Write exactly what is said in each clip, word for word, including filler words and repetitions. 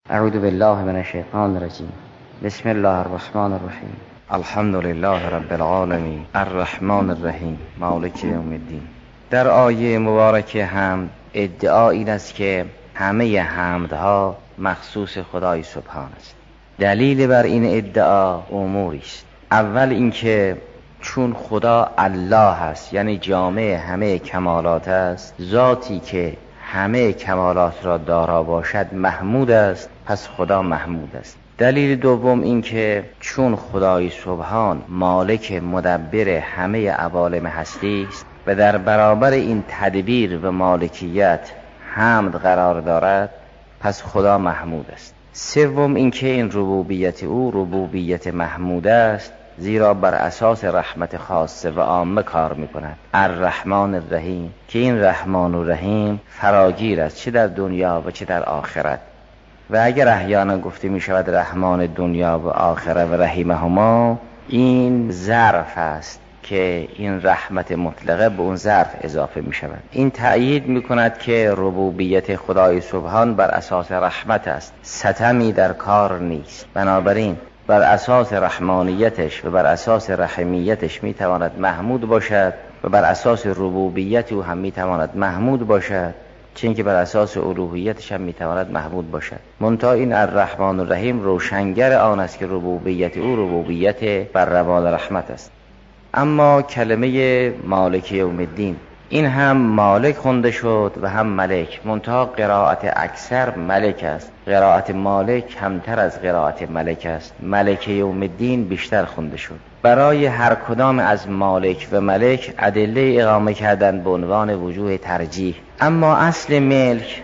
اعوذ بالله من الشیطان الرجیم. بسم الله الرحمن الرحیم. الحمد لله رب العالمین الرحمن الرحیم مالک یوم الدین. در آیه مبارکه حمد ادعا این است که همه حمدها مخصوص خدای سبحان است. دلیل بر این ادعا اموری است. اول اینکه چون خدا الله است، یعنی جامع همه کمالات است، ذاتی که همه کمالات را دارا باشد محمود است، پس خدا محمود است. دلیل دوم این که چون خدای سبحان مالک مدبر همه عوالم هستی است و در برابر این تدبیر و مالکیت حمد قرار دارد، پس خدا محمود است. سوم این که این ربوبیت او ربوبیت محمود است، زیرا بر اساس رحمت خاصه و عامه کار میکند. الرحمن الرحیم، که این رحمان و رحیم فراگیر است، چه در دنیا و چه در آخرت. و اگر احیانا گفته می شود رحمان دنیا و آخرت و رحیمهما، این ظرف است که این رحمت مطلقه به اون ظرف اضافه می شود. این تأیید می کند که ربوبیت خدای سبحان بر اساس رحمت است، ستمی در کار نیست. بنابراین بر اساس رحمانیتش و بر اساس رحمیتش می تواند محمود باشد و بر اساس ربوبیت او هم می تواند محمود باشد، چون که بر اساس الوهیتش هم می تواند محمود باشد. منتها این الرحمن الرحیم روشنگر آن است که ربوبیت او ربوبیت بر روال رحمت است. اما کلمه مالک یوم الدین، این هم مالک خونده شد و هم ملک، منتها قرائت اکثر ملک است. قرائت مالک کمتر از قرائت ملک است. ملک یوم الدین بیشتر خونده شد. برای هر کدام از مالک و ملک ادله اقامه کردن به عنوان وجوه ترجیح. اما اصل ملک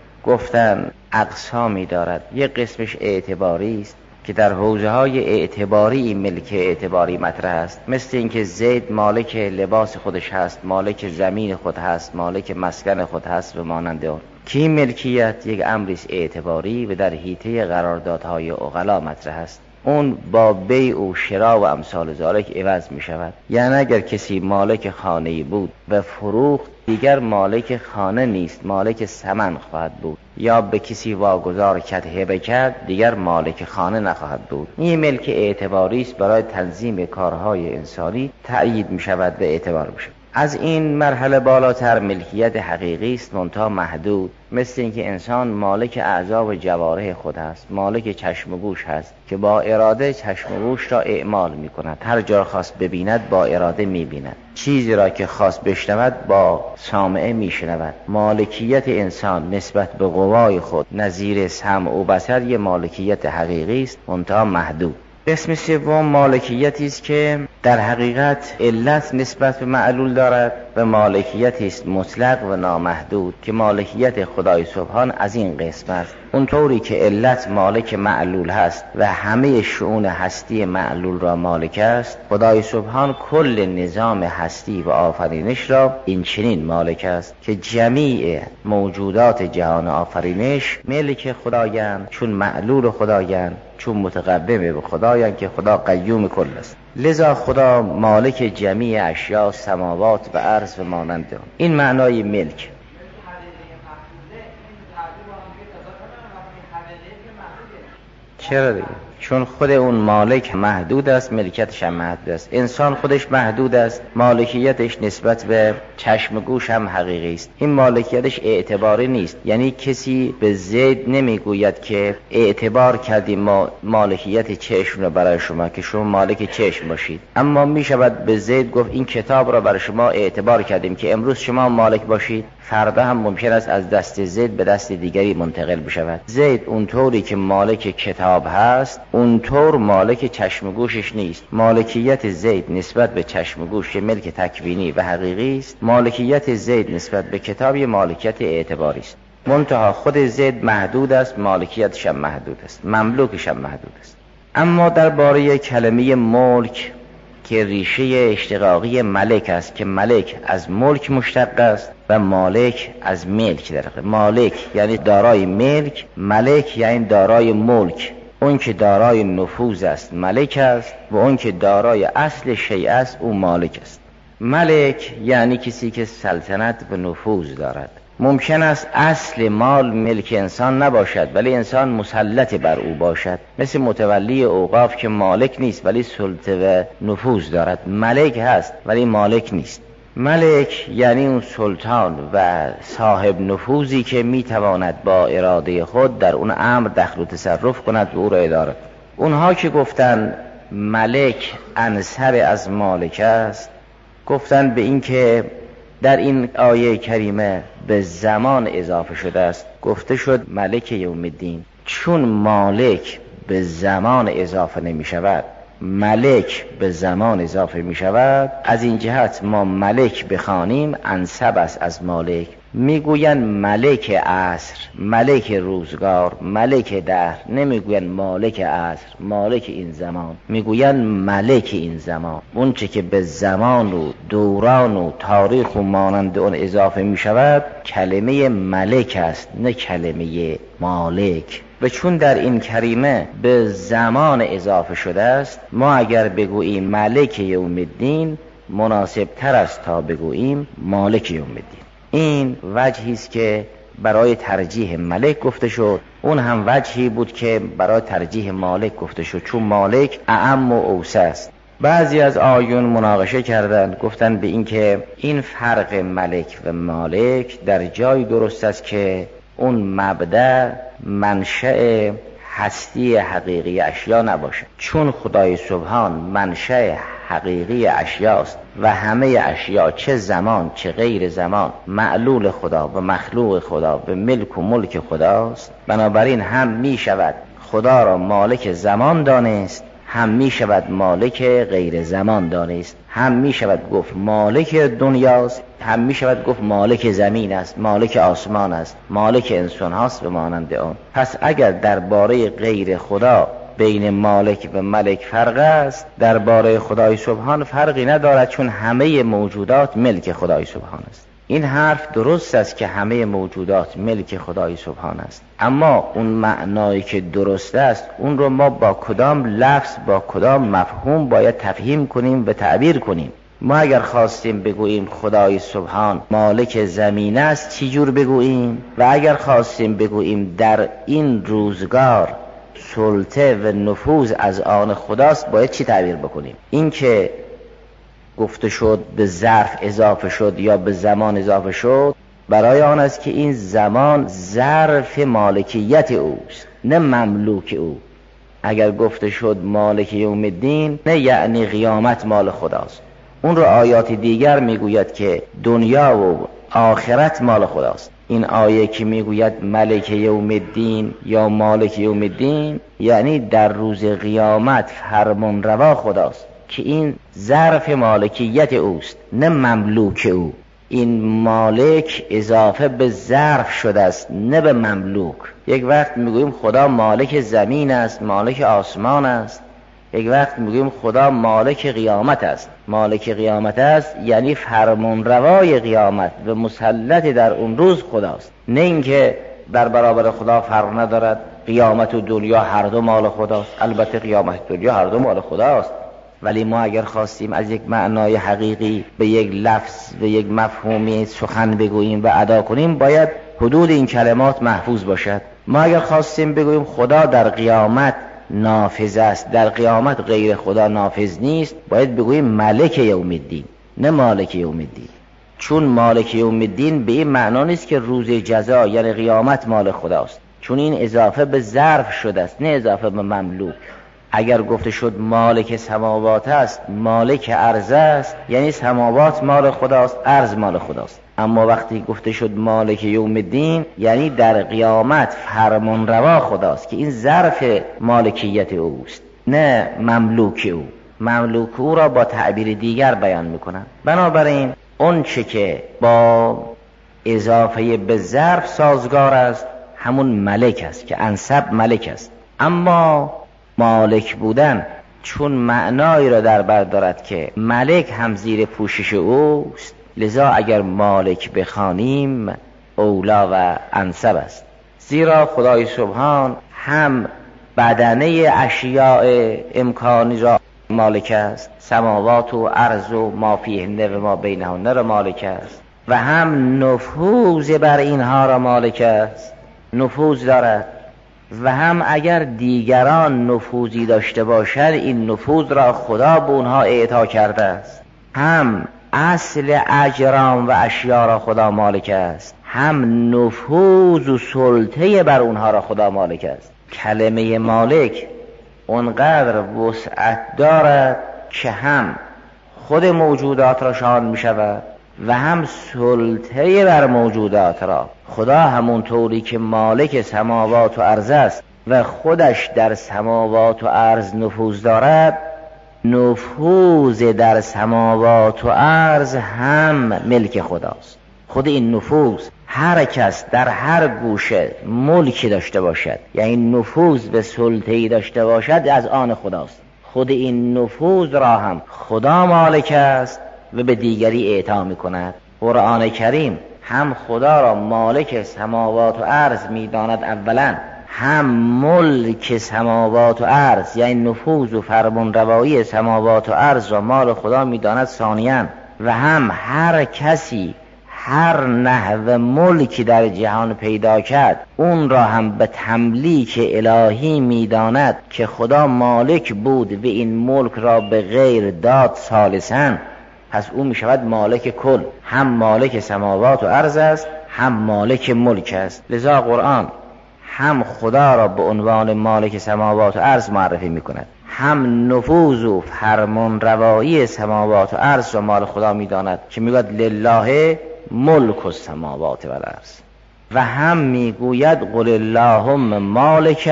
گفتن اقسامی دارد. یک قسمش اعتباری است که در حوزه های اعتباری ملک اعتباری مطرح است، مثل اینکه زید مالک لباس خودش هست، مالک زمین خود هست، مالک مسکن خود هست و مانند آن. که این ملکیت یک امری اعتباری و در حیطه قراردادهای عقلا مطرح است. اون با بیع و شرا و امثال ذالک عوض می شود. یعنی اگر کسی مالک خانه‌ای بود و فروخت، دیگر مالک خانه نیست، مالک ثمن خواهد بود. یا به کسی واگذار کرد، هبه کرد، دیگر مالک خانه نخواهد بود. این ملک اعتباری است، برای تنظیم کارهای انسانی تأیید می شود و اعتبار می شود. از این مرحله بالاتر ملکیت حقیقی است، منتها محدود. مثل اینکه انسان مالک اعضا و جوارح خود است، مالک چشم و گوش هست که با اراده چشم و گوش را اعمال می کند. هر جا خواست ببیند با اراده می بیند، چیزی را که خواست بشنود با سامعه می شنود. مالکیت انسان نسبت به قوای خود نظیر سمع و بصر یه مالکیت حقیقی است، منتها محدود. قسم سوم مالکیتی است که در حقیقت علت نسبت به معلول دارد و مالکیتی است مطلق و نامحدود که مالکیت خدای سبحان از این قسم است. اونطوری که علت مالک معلول هست و همه شؤون هستی معلول را مالک است، خدای سبحان کل نظام هستی و آفرینش را این چنین مالک است که جمیع موجودات جهان آفرینش ملک خدایند، چون معلول خدایند، چون متقدم به خدایند که خدا قیوم کل است. لذا خدا مالک جمیع اشیاء سماوات و ارض و مانند آن. این معنای ملک. چرا دیگه؟ چون خود اون مالک محدود است، ملکیتش هم محدود است. انسان خودش محدود است، مالکیتش نسبت به چشم گوش هم حقیقی است. این مالکیتش اعتباری نیست. یعنی کسی به زید نمیگوید که اعتبار کردیم ما مالکیت چشم را برای شما که شما مالک چشم باشید، اما می شود به زید گفت این کتاب را برای شما اعتبار کردیم که امروز شما مالک باشید، فردا هم ممکن است از دست زید به دست دیگری منتقل بشود. زید اونطوری که مالک کتاب هست، اونطور مالک چشم گوشش نیست. مالکیت زید نسبت به چشم گوش ملک تکوینی و حقیقی است. مالکیت زید نسبت به کتاب مالکیت اعتباری است. منتها خود زید محدود است، مالکیتش هم محدود است، مملوکش هم محدود است. اما درباره کلمه ملک که ریشه اشتقاقی ملک است، که ملک از ملک مشتق است و مالک از ملک در مالک یعنی دارای ملک، ملک یعنی دارای ملک. اون که دارای نفوذ است ملک است و اون که دارای اصل شیء است او مالک است. ملک یعنی کسی که سلطنت و نفوذ دارد. ممکن است اصل مال ملک انسان نباشد ولی انسان مسلط بر او باشد، مثل متولی اوقاف که مالک نیست ولی سلطه و نفوذ دارد. ملک هست ولی مالک نیست. ملک یعنی اون سلطان و صاحب نفوذی که میتواند با اراده خود در اون امر دخل و تصرف کند و او را اداره. اونها که گفتن ملک انصب از مالک است، گفتن به این که در این آیه کریمه به زمان اضافه شده است. گفته شد ملک یوم الدین، چون مالک به زمان اضافه نمی شود، ملک به زمان اضافه می شود. از این جهت ما ملک بخوانیم انصب است از مالک. میگوین ملک عصر، ملک روزگار، ملک دهر، نمیگوین مالک عصر، مالک این زمان، میگوین ملک این زمان. اون چه که به زمان و دوران و تاریخ و مانند اون اضافه می شود کلمه ملک است، نه کلمه مالک. و چون در این کریمه به زمان اضافه شده است، ما اگر بگوییم ملک یوم الدین مناسب تر است تا بگوییم مالک یوم الدین. این وجهی است که برای ترجیح ملک گفته شد. اون هم وجهی بود که برای ترجیح مالک گفته شد، چون مالک اعم و اوسع است. بعضی از آیون مناقشه کردند، گفتند به این که این فرق ملک و مالک در جای درست است که اون مبدأ منشأ هستی حقیقی اشیا نباشه، چون خدای سبحان منشأ حقیقی اشیاست و همه اشیا چه زمان چه غیر زمان معلول خدا و مخلوق خدا و ملک و ملک خداست. بنابراین هم می شود خدا را مالک زمان دانست، هم می شود مالک غیر زمان دانست، هم می شود گفت مالک دنیاست، هم می شود گفت مالک زمین است، مالک آسمان است، مالک انسان هاست و مانند آن. پس اگر درباره غیر خدا بین مالک و ملک فرق است، درباره خدای سبحان فرقی ندارد، چون همه موجودات ملک خدای سبحان است. این حرف درست است که همه موجودات ملک خدای سبحان است، اما اون معنایی که درست است اون رو ما با کدام لفظ با کدام مفهوم باید تفهیم کنیم و تعبیر کنیم. ما اگر خواستیم بگوییم خدای سبحان مالک زمین است چی جور بگوییم؟ و اگر خواستیم بگوییم در این روزگار سلطه و نفوذ از آن خداست باید چی تعبیر بکنیم؟ این که گفته شد به ظرف اضافه شد یا به زمان اضافه شد برای آن است که این زمان ظرف مالکیت اوست نه مملوک او. اگر گفته شد مالک یوم الدین نه یعنی قیامت مال خداست. اون رو آیات دیگر میگوید که دنیا و آخرت مال خداست. این آیه که میگوید ملک یوم الدین یا مالک یوم الدین یعنی در روز قیامت فرمان روا خداست که این ظرف مالکیت اوست نه مملوک او. این مالک اضافه به ظرف شده است نه به مملوک. یک وقت میگوییم خدا مالک زمین است، مالک آسمان است، یک وقت میگوییم خدا مالک قیامت است. مالک قیامت است یعنی فرمانروای قیامت و مسلط در اون روز خداست، نه اینکه در برابر خدا فرق ندارد. قیامت و دنیا هر دو مال خداست. البته قیامت و دنیا هر دو مال خداست، ولی ما اگر خواستیم از یک معنای حقیقی به یک لفظ و یک مفهومی سخن بگوییم و ادا کنیم باید حدود این کلمات محفوظ باشد. ما اگر خواستیم بگوییم خدا در قیامت نافذ است، در قیامت غیر خدا نافذ نیست، باید بگوییم ملک یوم الدین نه مالک یوم الدین، چون مالک یوم الدین به این معنا نیست که روز جزا یعنی قیامت مال خداست، چون این اضافه به ظرف شده است نه اضافه به مملوک. اگر گفته شد مالک سماوات است، مالک ارض است، یعنی سماوات مال خداست، ارض مال خداست. اما وقتی گفته شد مالک یوم الدین یعنی در قیامت فرمان روا خداست که این ظرف مالکیت اوست نه مملوک او. مملوک او را با تعبیر دیگر بیان میکنن. بنابراین اون چه که با اضافه به ظرف سازگار است همون ملک است که انصب ملک است. اما مالک بودن چون معنایی را در بر دارد که ملک هم زیر پوشش اوست، لذا اگر مالک بخوانیم اولا و انسب است. زیرا خدای سبحان هم بدنه اشیاء امکانی را مالک است، سماوات و ارض و ما فیهن و ما بینهن را مالک است، و هم نفوذ بر اینها را مالک است، نفوذ دارد، و هم اگر دیگران نفوذی داشته باشد این نفوذ را خدا به اونها اعطا کرده است. هم اصل اجرام و اشیا را خدا مالک است، هم نفوذ و سلطه بر اونها را خدا مالک است. کلمه مالک اونقدر وسعت دارد که هم خود موجودات را شامل می شود و هم سلطه بر موجودات را. خدا همون طوری که مالک سماوات و ارض است و خودش در سماوات و ارض نفوذ دارد، نفوذ در سماوات و ارض هم ملک خداست. خود این نفوذ هر کس در هر گوشه ملکی داشته باشد، یعنی نفوذ به سلطه‌ای داشته باشد، از آن خداست. خود این نفوذ را هم خدا مالک است و به دیگری اعطا می کند. قرآن کریم هم خدا را مالک سماوات و ارض می داند اولا، هم ملک سماوات و ارض یعنی نفوذ و فرمان روایی سماوات و ارض را مال خدا می داند ثانیاً، و هم هر کسی هر نحو ملکی در جهان پیدا کرد اون را هم به تملیک الهی می داند که خدا مالک بود و این ملک را به غیر داد ثالثاً، پس او می شود مالک کل، هم مالک سماوات و ارض است هم مالک ملک است. لذا قرآن هم خدا را به عنوان مالک سماوات و ارض معرفی می کند، هم نفوذ و فرمان روایی سماوات و ارض را مال خدا می داند که می گوید لله ملک السماوات و الارض، و هم می گوید قل اللهم مالک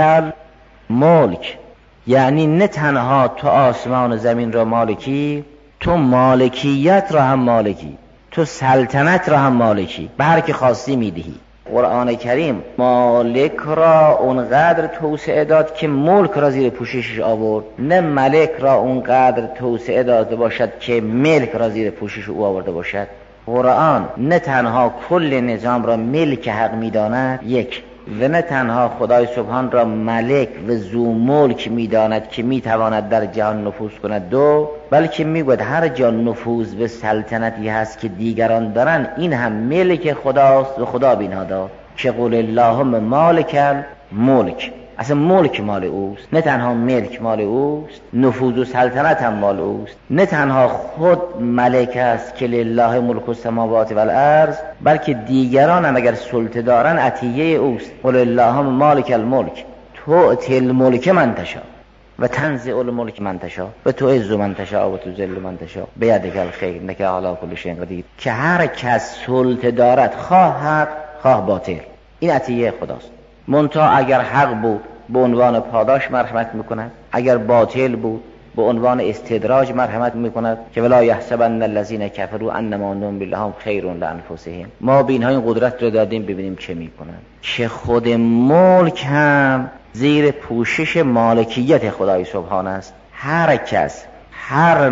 الملک، یعنی نه تنها تو آسمان و زمین را مالکی، تو مالکیت را هم مالکی، تو سلطنت را هم مالکی، به هر که خواستی میدهی. قرآن کریم مالک را اونقدر توسعه داد که ملک را زیر پوششش آورد، نه ملک را اونقدر توسعه داده باشد که ملک را زیر پوشش او آورده باشد. قرآن نه تنها کل نظام را ملک حق میداند یک، و نه تنها خدای سبحان را ملک و ذو ملک میداند که میتواند در جهان نفوذ کند دو، بلکه میگوید هر جا نفوذ به سلطنتی هست که دیگران دارن این هم ملک خداست و خدا بینها داد که قل اللهم مالک الملک، اصلا ملک مال اوست، نه تنها ملک مال اوست، نفوذ و سلطنت هم مال اوست. نه تنها خود ملک است که لله ملک السماوات و الارض، بلکه دیگران هم اگر سلطه دارن عطیه اوست. قل اللهم مالک الملک تؤتی الملک من تشاء و تنزع الملک من تشاء و تعز من تشاء و تذل من تشاء بیدک الخیر انک علی کل شیء قدیر. که هر کس سلطه دارد، خواه حق خواه باطل، این عطیه خداست. منتها اگر حق بود به عنوان پاداش مرحمت میکند، اگر باطل بود به عنوان استدراج مرحمت میکند که ولا یحسبن الذین کفروا انما نملی لهم خیر لانفسهم. ما به اینها این قدرت رو دادیم ببینیم چه میکنند. که خود ملک هم زیر پوشش مالکیت خدای سبحان است. هر کس هر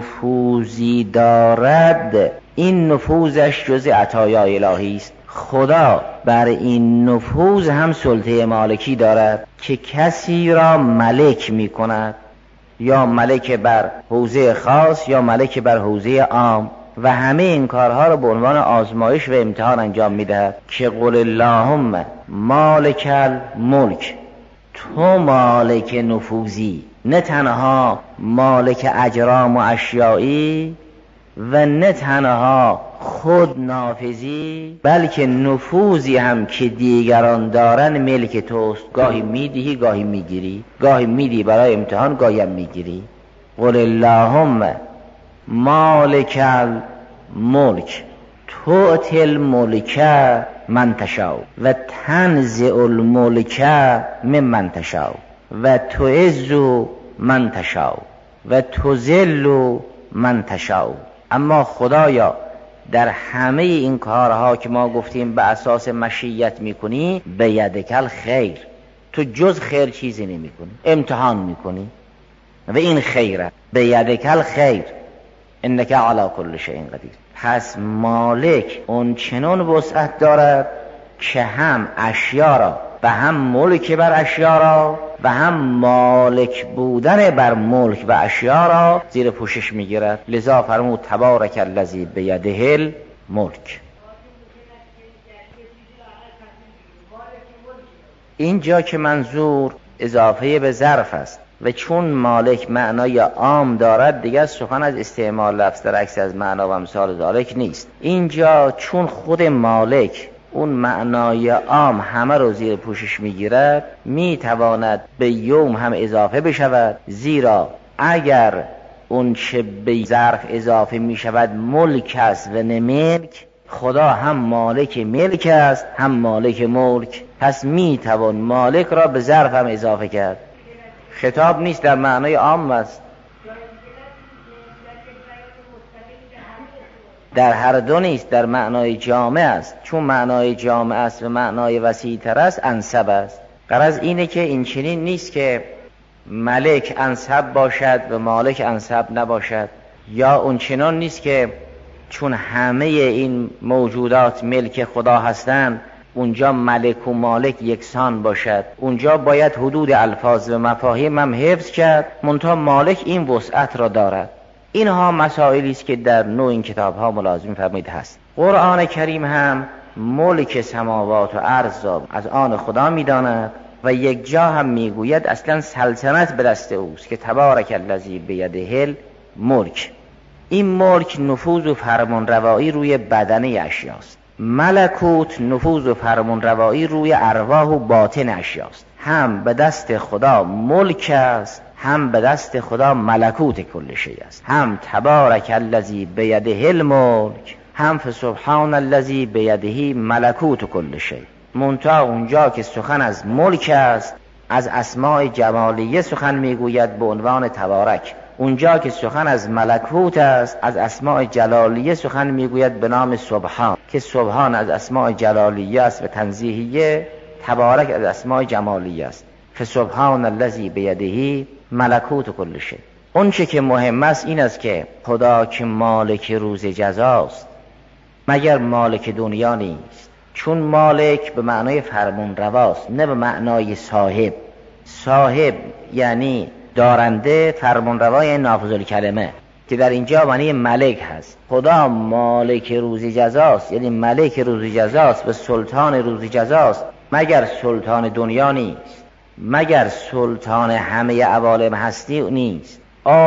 نفوذی دارد این نفوذش جز عطایای الهی است. خدا بر این نفوذ هم سلطه مالکی دارد که کسی را ملک می کند، یا ملک بر حوزه خاص یا ملک بر حوزه عام، و همه این کارها را به عنوان آزمایش و امتحان انجام می دهد. که قل اللهم مالک الملک، تو مالک نفوذی، نه تنها مالک اجرام و اشیایی و نه تنها خود نافذی، بلکه نفوذی هم که دیگران دارن ملک توست. گاهی میدهی گاهی میگیری، گاهی میدی برای امتحان گاهی هم میگیری. قل اللهم مالک الملک تؤتی الملک من تشاء و تنزع الملک ممن تشاء و تعز من تشاء و تذل من تشاء. اما خدایا در همه این کارها که ما گفتیم به اساس مشیت میکنی، به یدکل خیر، تو جز خیر چیزی نمیکنی، امتحان میکنی و این خیره. به یدکل خیر انک علی کل شیء قدیر. پس مالک اون چنان وسعت دارد که هم اشیا را و هم ملک بر اشیا را و هم مالک بودن بر ملک و اشیا را زیر پوشش میگیرد. لذا فرمود تبارک الذی بیده الملک. اینجا که منظور اضافه به ظرف است و چون مالک معنای عام دارد دیگر سخن از استعمال لفظ در عکس از معنا و امثال ذالک نیست. اینجا چون خود مالک اون معنای عام همه رو زیر پوشش میگیرد، میتواند به یوم هم اضافه بشود، زیرا اگر اون چه به ظرف اضافه میشود ملک است و نه ملک، خدا هم مالک ملک است هم مالک ملک، پس میتوان مالک را به ظرف هم اضافه کرد. خطاب نیست، در معنای عام است، در هر دو نیست، در معنای جامع است. چون معنای جامع است و معنای وسیع تر است انسب است. غرض اینه که این چنین نیست که ملک انسب باشد و مالک انسب نباشد، یا اون چنان نیست که چون همه این موجودات ملک خدا هستند اونجا ملک و مالک یکسان باشد. اونجا باید حدود الفاظ و مفاهیم هم حفظ کرد، منتها مالک این وسعت را دارد. اینها مسائلی است که در نوع این کتاب ها ملازم فرمایید هست. قرآن کریم هم ملک سماوات و ارض را از آن خدا می‌داند و یک جا هم میگوید اصلا سلطنت به دست اوست که تبارک الذی بیده الملک. این ملک نفوذ و فرمان روایی روی بدنه اشیاست، ملکوت نفوذ و فرمان روایی روی ارواح و باطن اشیاست. هم به دست خدا ملک است، هم به دست خدا ملکوت کل شیء است. هم تبارک الذی بیده الملک، هم فسبحان الذی بیده ملکوت کل شیء. منتها اونجا که سخن از ملک است از اسماء جمالیه سخن میگوید به عنوان تبارک. اونجا که سخن از ملکوت است از اسماء جلالیه سخن میگوید به نام سبحان، که سبحان از اسماء جلالیه است و تنزیهیه، تبارک از اسماء جمالیه است. فسبحان الذی بیده ملکوت کل شیء. اون چه که مهم است این است که خدا که مالک روز جزاست مگر مالک دنیا نیست. چون مالک به معنای فرمان رواست نه به معنای صاحب. صاحب یعنی دارنده، فرمان روا یعنی نافذ الکلمه، که در اینجا معنی ملک هست. خدا مالک روز جزاست یعنی ملک روز جزاست و سلطان روز جزاست، مگر سلطان دنیا نیست، مگر سلطان همه عوالم هستی نیست.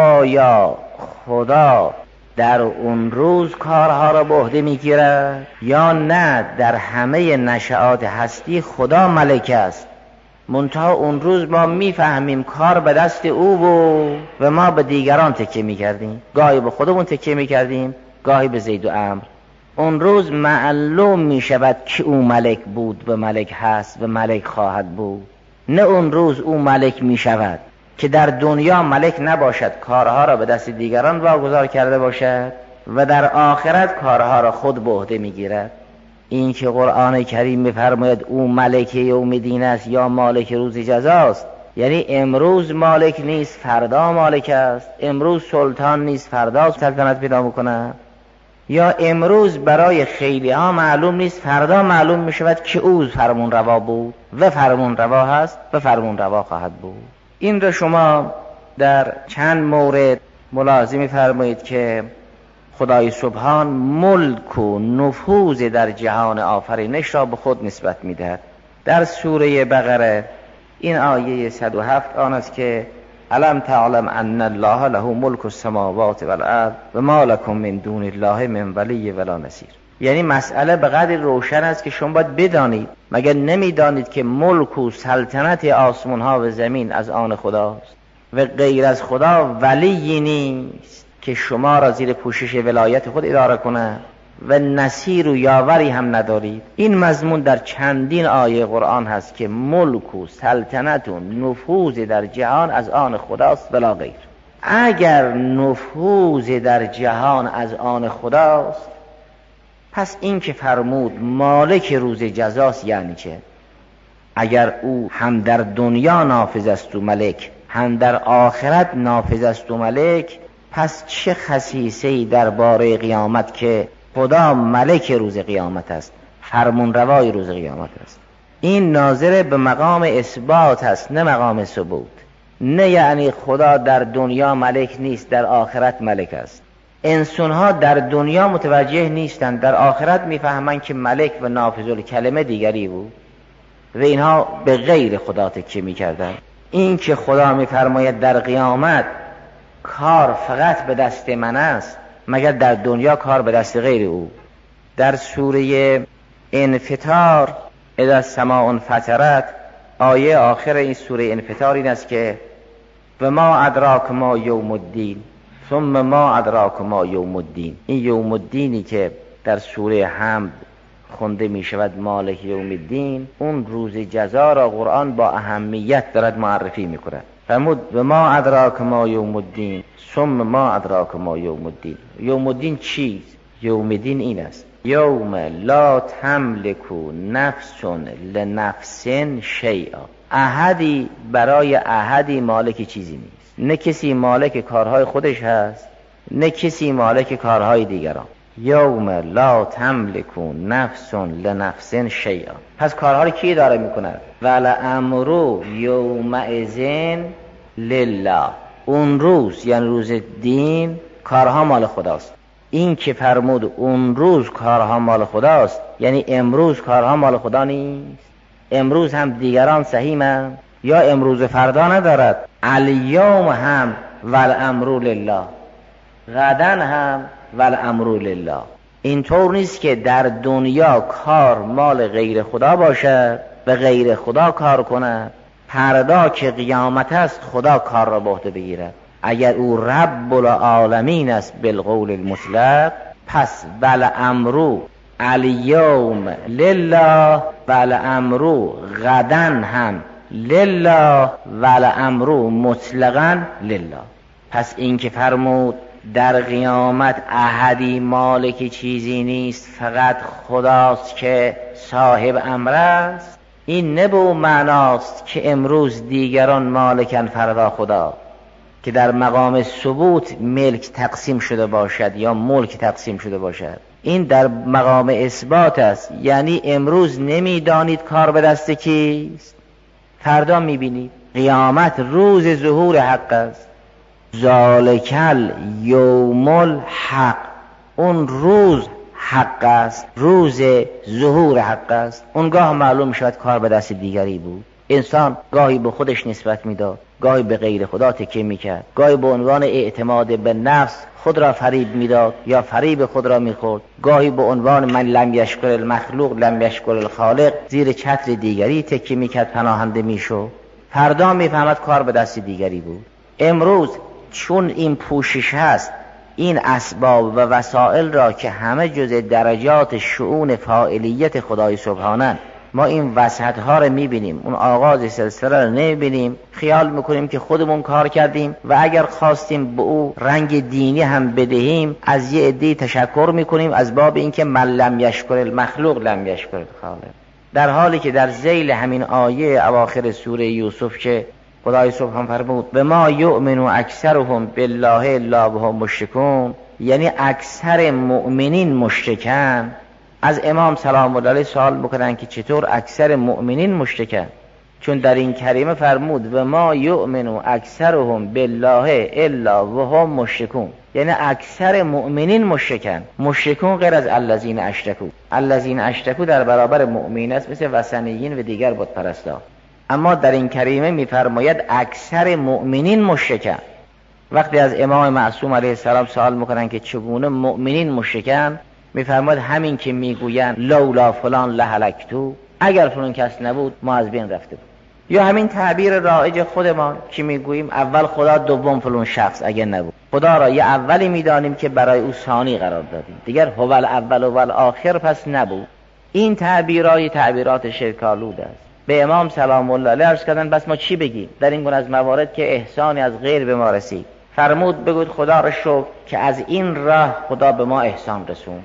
آیا خدا در اون روز کارها را به عهده میگیرد یا نه؟ در همه نشآت هستی خدا ملک است، منتها اون روز ما میفهمیم کار به دست او بود و ما به دیگران تکیه میکردیم، گاهی به خودمون تکیه میکردیم گاهی به زید و عمرو. اون روز معلوم میشود که او ملک بود و ملک هست و ملک خواهد بود. نه اون روز او ملک میشود که در دنیا ملک نباشد، کارها را به دست دیگران واگذار کرده باشد و در آخرت کارها را خود به عهده میگیرد. این که قرآن کریم میفرماید او ملک یوم دین است یا مالک روز جزاست، یعنی امروز مالک نیست فردا مالک است، امروز سلطان نیست فردا سلطنت پیدا میکنه، یا امروز برای خیلی ها معلوم نیست فردا معلوم میشود که او فرمون روا بود و فرمون روا هست و فرمون روا خواهد بود. این را شما در چند مورد ملاحظه می‌فرمایید که خدای سبحان ملک و نفوذ در جهان آفرینش را به خود نسبت می‌دهد. در سوره بقره این آیه صد و هفت آن است که الم تعلم ان الله له ملک السماوات والارض و ما لکم من دون الله من ولی ولا نصیر. یعنی مسئله به قدر روشن است که شما باید بدانید. مگر نمیدانید که ملک و سلطنت آسمان ها و زمین از آن خداست و غیر از خدا ولی نیست که شما را زیر پوشش ولایت خود اداره کنه و نصیر و یاوری هم ندارید. این مضمون در چندین آیه قرآن هست که ملک و سلطنت و نفوذ در جهان از آن خداست ولا غیر. اگر نفوذ در جهان از آن خداست پس این که فرمود مالک روز جزاست یعنی چه؟ اگر او هم در دنیا نافذ است و ملک هم در آخرت نافذ است و ملک، پس چه خصیصه‌ای درباره قیامت که خدا ملک روز قیامت است، فرمون روای روز قیامت است. این ناظر به مقام اثبات است نه مقام ثبوت. نه یعنی خدا در دنیا ملک نیست در آخرت ملک است. انسان ها در دنیا متوجه نیستند، در آخرت میفهمند که ملک و نافذ الکلمه دیگری بود. و اینها به غیر خدا تکیه میکردن. این که خدا میفرماید در قیامت کار فقط به دست من است، مگر در دنیا کار به دست غیر او؟ در سوره انفطار اذا السماء انفطرت، آیه آخر این سوره انفطار این است که و ما ادراک ما یوم الدین ثم ما ادراک ما یوم الدین. این یوم الدینی که در سوره حمد خونده می شود مالک یوم الدین، اون روز جزا را قرآن با اهمیت دارد معرفی می کند. فرمود و ما ادراک ما یوم الدین ثم ما ادراک ما یوم الدین. یوم الدین چیست؟ یوم الدین این است: یوم لا تملک نفس لنفس شیئا. احدی برای احدی مالک چیزی نیست، نه کسی مالک کارهای خودش هست نه کسی مالک کارهای دیگران. یوم لا تملک نفس لنفس شیئا. پس کارها رو کی داره میکند؟ ولامر یومئذ لله. اون روز یعنی روز دین کارها مال خداست. این که فرمود اون روز کارها مال خداست یعنی امروز کارها مال خدا نیست. امروز هم دیگران سهیمند یا امروز فردا ندارد. الیوم هم والامر لله، غدا هم والامر لله. اینطور نیست که در دنیا کار مال غیر خدا باشد و غیر خدا کار کند، فردا که قیامت است خدا کار را به عهده بگیرد. اگر او رب العالمین است بالقول المطلق، پس والامر الیوم لله والامر غدا هم لله والامر مطلقا لله. پس این که فرمود در قیامت احدی مالک چیزی نیست، فقط خداست که صاحب امر است، این نه به معناست که امروز دیگران مالکن فردا خدا، که در مقام ثبوت ملک تقسیم شده باشد یا ملک تقسیم شده باشد. این در مقام اثبات است، یعنی امروز نمیدانید کار به دست کیست، فردا میبینید. قیامت روز ظهور حق است. ذالکل یوم الحق، اون روز حق است، روز ظهور حق است. اونگاه معلوم شد کار به دست دیگری بود. انسان گاهی به خودش نسبت میداد، گاهی به غیر خدا تکیه میکرد، گاهی به عنوان اعتماد به نفس خود را فریب میداد یا فریب خود را میخورد، گاهی به عنوان من لم یشکر المخلوق لم یشکر الخالق زیر چتر دیگری تکیه میکرد، پناهنده میشد. فردا میفهمد کار به دست دیگری بود. امروز چون این پوشش هست، این اسباب و وسائل را که همه جزء درجات شؤون فاعلیت خدای سبحانه، ما این وسط ها رو میبینیم، اون آغاز سلسله رو نمیبینیم، خیال میکنیم که خودمون کار کردیم و اگر خواستیم به او رنگ دینی هم بدهیم از یه عده‌ای تشکر میکنیم از باب اینکه من لم یشکر المخلوق لم یشکر الخالق. در حالی که در ذیل همین آیه اواخر سوره یوسف که خدای سبحان فرمود و ما یؤمن اکثرهم بالله الا وهم مشرکون، یعنی اکثر مؤمنین مشرکن، از امام سلام الله علیه سوال میکنن که چطور اکثر مؤمنین مشرکن؟ چون در این کریمه فرمود و ما یؤمن اکثرهم بالله الا وهم مشرکون، یعنی اکثر مؤمنین مشرکن. مشرکون غیر از الذین اشرکوا. الذین اشرکوا در برابر مؤمنین است، مثل وثنیین و دیگر بت پرستا. اما در این کریمه میفرماید اکثر مؤمنین مشرکن. وقتی از امام معصوم علیه السلام سوال میکنن که چگونه مؤمنین مشرکن، میفرماید همین که میگوین لولا فلان لهلکتو، اگر فلان کس نبود ما از بین رفته بود. یا همین تعبیر رایج خودمان که میگوییم اول خدا دوم فلان شخص، اگر نبود خدا را یه اولی میدانیم که برای او ثانی قرار دادیم، دیگر هو الاول و الاخر پس نبود. این تعبیرای تعبیرات شرک‌آلود است. به امام سلام الله علیه عرض کردن بس ما چی بگیم در این گونه از موارد که احسانی از غیر به ما رسید؟ فرمود بگوید خدا را شکر که از این راه خدا به ما احسان رسون،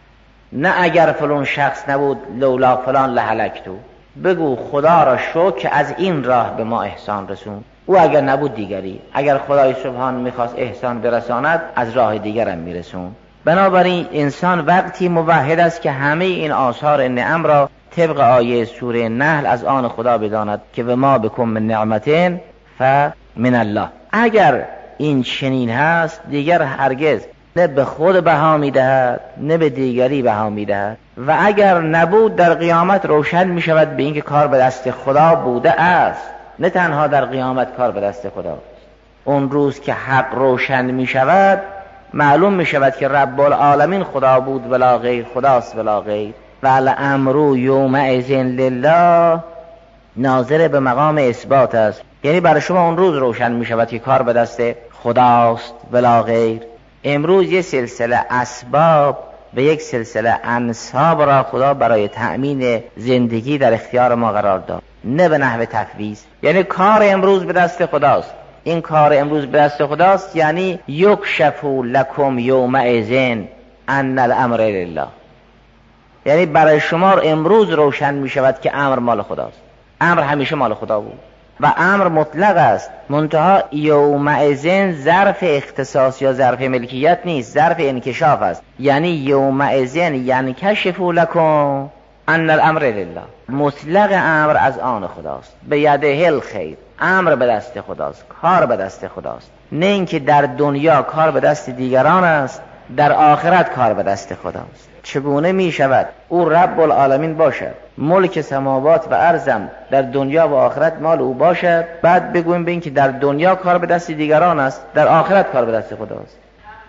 نه اگر فلان شخص نبود لولا فلان لهلکتو. بگو خدا را شکر که از این راه به ما احسان رسون، او اگر نبود دیگری. اگر خدای سبحان میخواست احسان برساند از راه دیگرم میرسون. بنابراین انسان وقتی موحد است که همه این آثار نعم را طبق آیه سوره نحل از آن خدا بداند که و ما بکم من نعمتین فمن الله. اگر این چنین هست دیگر هرگز نه به خود بها میدهد نه به دیگری بها میدهد. و اگر نبود در قیامت روشن میشود به اینکه کار به دست خدا بوده است. نه تنها در قیامت کار به دست خدا است، اون روز که حق روشن میشود معلوم میشود که رب العالمین خدا بود ولا غیر، خداست ولا غیر. و الامر یومئذ لله ناظر به مقام اثبات است، یعنی برای شما اون روز روشن میشود که کار به دست خداست ولا غیر. امروز یک سلسله اسباب و یک سلسله انساب را خدا برای تأمین زندگی در اختیار ما قرار داد، نه به نحو تفویض. یعنی کار امروز به دست خداست، این کار امروز به دست خداست، یعنی یکشف لکم یومئذ ان الامر لله، یعنی برای شما امروز روشن می شود که امر مال خداست. امر همیشه مال خدا بود و امر مطلق است، منتها یومئذ ظرف اختصاص یا ظرف ملکیت نیست، ظرف انکشاف است. یعنی یومئذ ینکشف لکم ان الامر لله، مطلق امر از آن خداست، به یده الخیر، امر به دست خداست، کار به دست خداست. نه اینکه در دنیا کار به دست دیگران است، در آخرت کار به دست خداست. چگونه می شود او رب العالمین باشد، ملک سماوات و ارضم در دنیا و آخرت مال او باشد، بعد بگویم به این که در دنیا کار به دست دیگران است، در آخرت کار به دست خداست؟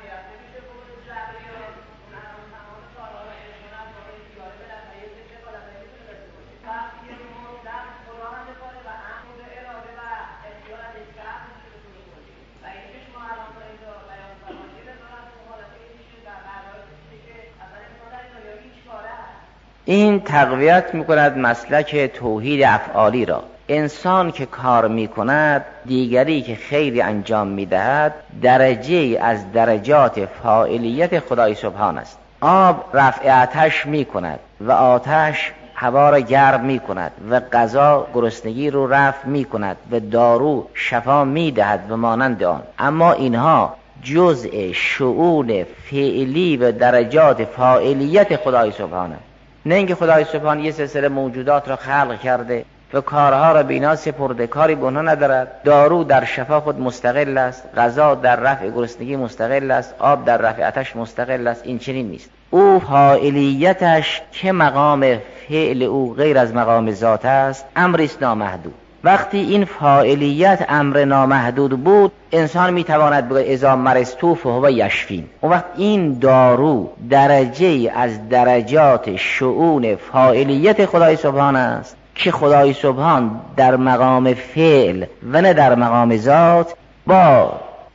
این تقویت میکند مسلک توحید افعالی را. انسان که کار میکند، دیگری که خیری انجام میدهد، درجه از درجات فاعلیت خدای سبحان است. آب رفع آتش میکند و آتش هوا را گرم میکند و غذا گرسنگی رو رفع میکند و دارو شفا میدهد و مانند آن. اما اینها جزء شؤون فعلی و درجات فاعلیت خدای سبحان است. نه اینکه خدای سبحان یه سلسله موجودات را خلق کرده و کارها را به اینا سپرده، کاری به اونها ندارد. دارو در شفا خود مستقل است، غذا در رفع گرسنگی مستقل است، آب در رفع آتش مستقل است. این چنین نیست. او فاعلیتش که مقام فعل او غیر از مقام ذات است، امری است نامحدود. وقتی این فاعلیت امر نامحدود بود، انسان میتواند بگوید اذا مرضت فهو یشفین. اون وقت این دارو درجه از درجات شؤون فاعلیت خدای سبحان است که خدای سبحان در مقام فعل و نه در مقام ذات با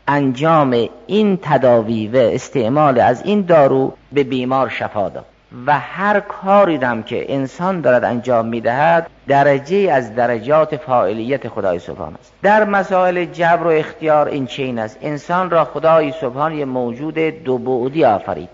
انجام این تداوی و استعمال از این دارو به بیمار شفا داد. و هر کاری هم که انسان دارد انجام میدهد درجه از درجات فاعلیت خدای سبحان است. در مسائل جبر و اختیار این چین است. انسان را خدای سبحان یه موجود دو بعدی آفرید،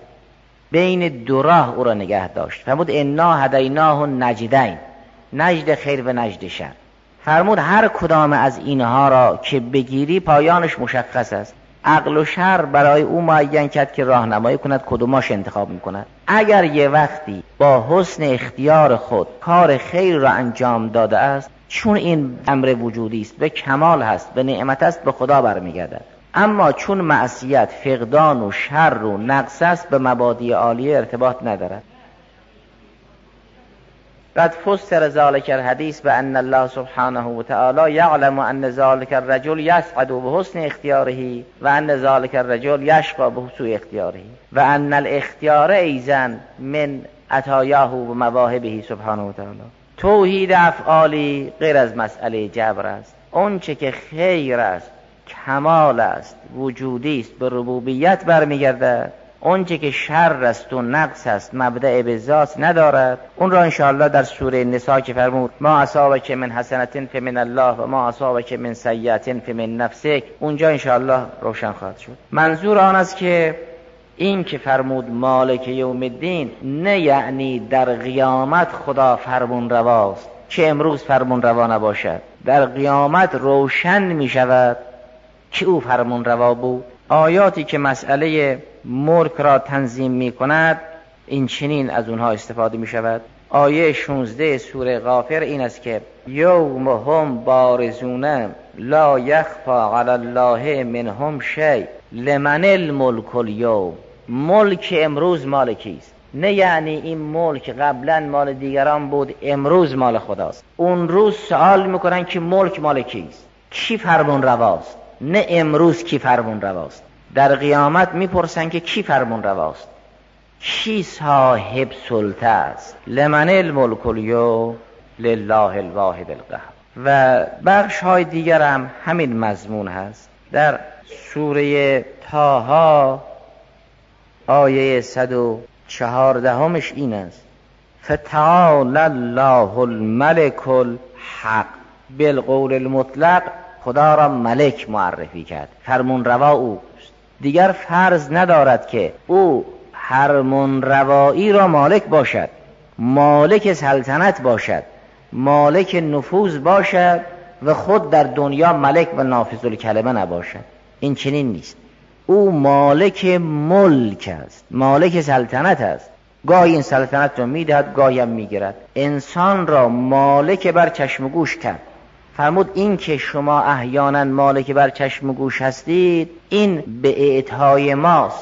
بین دو راه او را نگه داشت. فرمود انا هدیناه النجدین، نجد خیر و نجد شر. فرمود هر کدام از اینها را که بگیری پایانش مشخص است. عقل و شر برای او معین کرد که راهنمایی کند کدوماش انتخاب میکند. اگر یه وقتی با حسن اختیار خود کار خیر را انجام داده است، چون این امر وجودی است، به کمال هست، به نعمت است، به خدا برمیگردد. اما چون معصیت فقدان و شر و نقص است، به مبادی عالیه ارتباط ندارد. قد فسر ذلك الحدیث بأن الله سبحانه وتعالى يعلم أن ذلك الرجل يسعد بحسن اختیاره و أن ذلك الرجل يشقى بسوء اختیاره و أن الاختیار أيضا من عطایاه و مواهبه سبحانه وتعالى. توحید افعالی غیر از مسئله جبر است. اون چه که خیر است، کمال است، وجودی است، به ربوبیت برمیگردد. اون چه که شر است و نقص است، مبدأ به ذات ندارد. اون را انشاءالله در سوره نساء که فرمود ما اصابک من حسنة فمن الله و ما اصابک من سیئة فمن نفسک، اونجا انشاءالله روشن خواهد شد. منظور آن است که این که فرمود مالک یوم الدین، نه یعنی در قیامت خدا فرمون رواست که امروز فرمون روا نباشد. در قیامت روشن می شود که او فرمون روا بود. آیاتی که مسئله ملک را تنظیم می کند، این چنین از اونها استفاده می شود. آیه شانزده سوره غافر این است که یوم هم بارزون لا یخفی علی الله منهم شیء لمن الملک الیوم ملک امروز مال کیست؟ نه یعنی این ملک قبلا مال دیگران بود امروز مال خداست. اون روز سوال میکنن که ملک مال کیست، کی فرمون رواست؟ نه امروز کی فرمون رواست. در قیامت میپرسن که کی فرمون رواست، کی صاحب سلطه است. لمن الملک الیوم لله الواحد القهار. و بخش های دیگر هم همین مضمون هست. در سوره طه آیه صد و چهاردهمش این است: فتعال الله الملک الحق. بالقول المطلق خدا را ملک معرفی کرد، فرمون روا اوست. دیگر فرض ندارد که او فرمون روایی را مالک باشد، مالک سلطنت باشد، مالک نفوذ باشد و خود در دنیا ملک و نافذ الکلمه نباشد. این چنین نیست. او مالک ملک است، مالک سلطنت است. گاهی این سلطنت را میدهد، گاهی هم میگیرد. انسان را مالک بر چشم و گوش کرد. فرمود این که شما احیانا مالک بر چشم و گوش هستید این به اعطای ماست،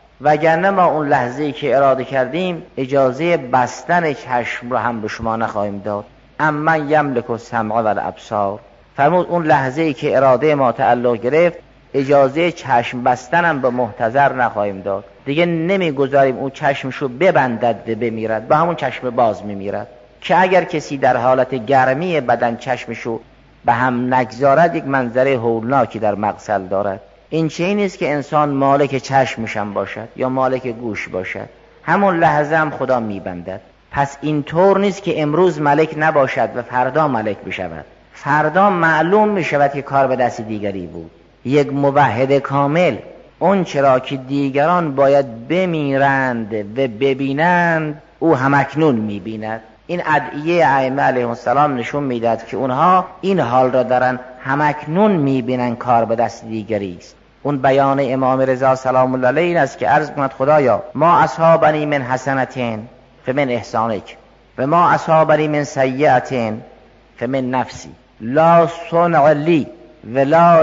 وگرنه ما اون لحظه‌ای که اراده کردیم اجازه بستن چشم را هم به شما نخواهیم داد. اما یملک السمع و الابصار. فرمود اون لحظه‌ای که اراده ما تعلق گرفت اجازه چشم بستنم به محتضر نخواهیم داد. دیگه نمیگذاریم اون چشمشو ببندد و بمیرد، با همون چشم باز میمیرد. که اگر کسی در حالت گرمی بدن چشمشو به هم نگذارد یک منظره هولناکی در مغزل دارد. این چه نیست که انسان مالک چشمشم باشد یا مالک گوش باشد، همون لحظه هم خدا میبندد. پس این طور نیست که امروز ملک نباشد و فردا ملک بشود. فردا معلوم میشود که کار به دست دیگری بود. یک موحد کامل اون چرا که دیگران باید بمیرند و ببینند او همکنون میبیند. این ادعیه ائمه علیهم السلام نشون میداد که اونها این حال را دارن، همکنون میبینن کار به دست دیگری است. اون بیان امام رضا سلام الله علیه این است که عرض کند خدایا ما اصابنی من حسنتین فمن احسانک و ما اصابنی من سیئتین فمن نفسی لا صنع لی ولا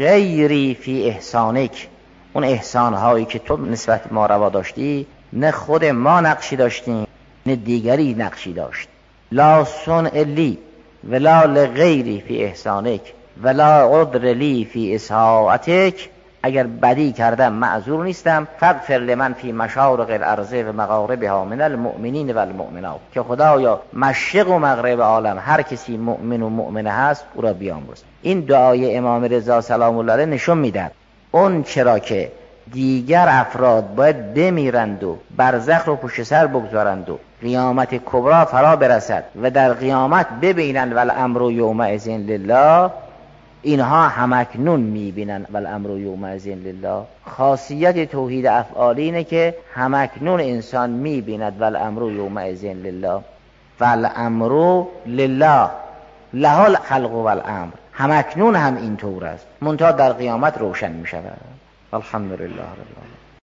لغیری فی احسانک. اون احسان هایی که تو نسبت ما روا داشتی نه خود ما نقشی داشتیم نه دیگری نقشی داشت. لا صنع لی ولا لغیری فی احسانک ولا عذر لی فی اساءتک. اگر بدی کردم معذور نیستم. فاغفر لمن فی مشارق الارض و مغاربها من المؤمنین و المؤمنات. که خدایا مشرق و مغرب عالم هر کسی مؤمن و مؤمنه هست او را بیامرز. این دعای امام رضا سلام الله علیه نشون میدهد اون چرا که دیگر افراد باید بمیرند و برزخ رو پشت سر بگذارند و قیامت کبرا فرا برسد و در قیامت ببینند والامر یومئذ لله، اینها همکنون میبینن والامر یومئذ لله. خاصیت توحید افعالی اینه که همکنون انسان میبیند والامر یومئذ لله. والامر لله له الخلق والامر. همکنون هم اینطور است، منتها در قیامت روشن میشود. الحمدلله رب العالمین.